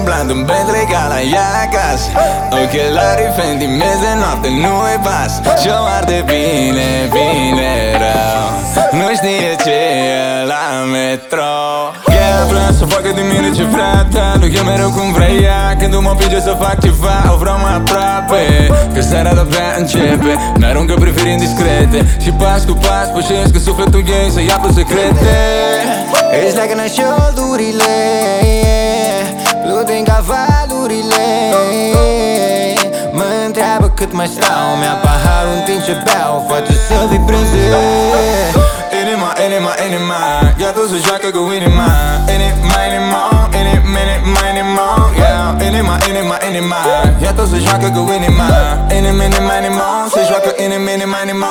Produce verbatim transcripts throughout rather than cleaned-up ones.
umblant în Bentley ca la ea acasă. Ochelarii Fendi, miez de noapte, nu-i pas. Și-o arde bine, bine rău. Nu știe ce e la metro. Ea vrea să facă din mine ce vrea, dar nu e mereu cum vrea ea. Când mă împinge să fac ceva, o vreau mai aproape, că seara de-abia începe. Mi-aruncă priviri indiscrete și pas cu pas pășesc în sufletul ei să ia pe secrete. Își leagă-nă șoldurile, plutind ca valurile. Mă întreabă cât mai stau, mi-a paharul în timp ce beau, face să vibreze. Inima, inima, inima, ea tot se joacă cu inima. Inima, inima, inima, inima, inima, yeah. Inima, inima, inima, ea tot se joacă cu inima. Inima, inima, inima, se joacă inima, inima, inima.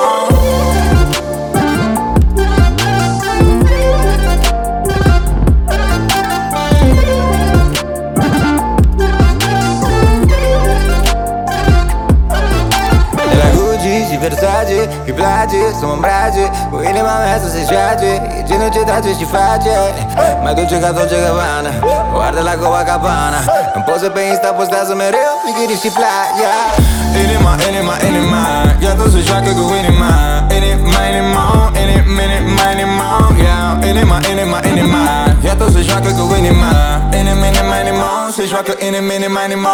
Și Versace, îi place să mă îmbrace, cu inima mea să se joace. E genul ce trage și face mai dulce ca Dolce Gabbana, o arde la Copacabana. În poze pe Insta postează mereu bikini și playa. Inima, inima, inima, ea tot se joacă cu inima. Inima, inima, inima, inima, inima, yeah. Inima, inima, inima, ea tot se joacă cu inima. Inima, inima, inima, se joacă inima, inima, inima.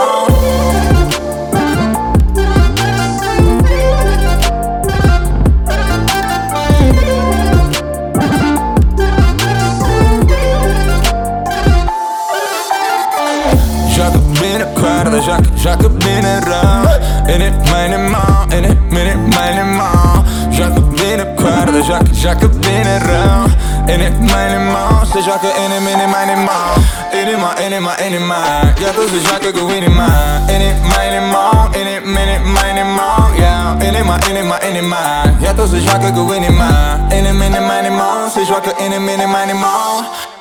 Joacă bine coarda, joacă, joacă bine rău. Inima, inima, inima, inima, inima. Joacă bine coarda, joacă, joacă bine rău. Inima, inima, se joacă inima, inima, inima. Inima, inima, inima, ea tot se joacă cu inima. Inima, inima, inima, inima, inima, yeah. Inima, inima, inima, ea tot se joacă cu inima. Inima, inima, inima, se joacă inima, inima, inima.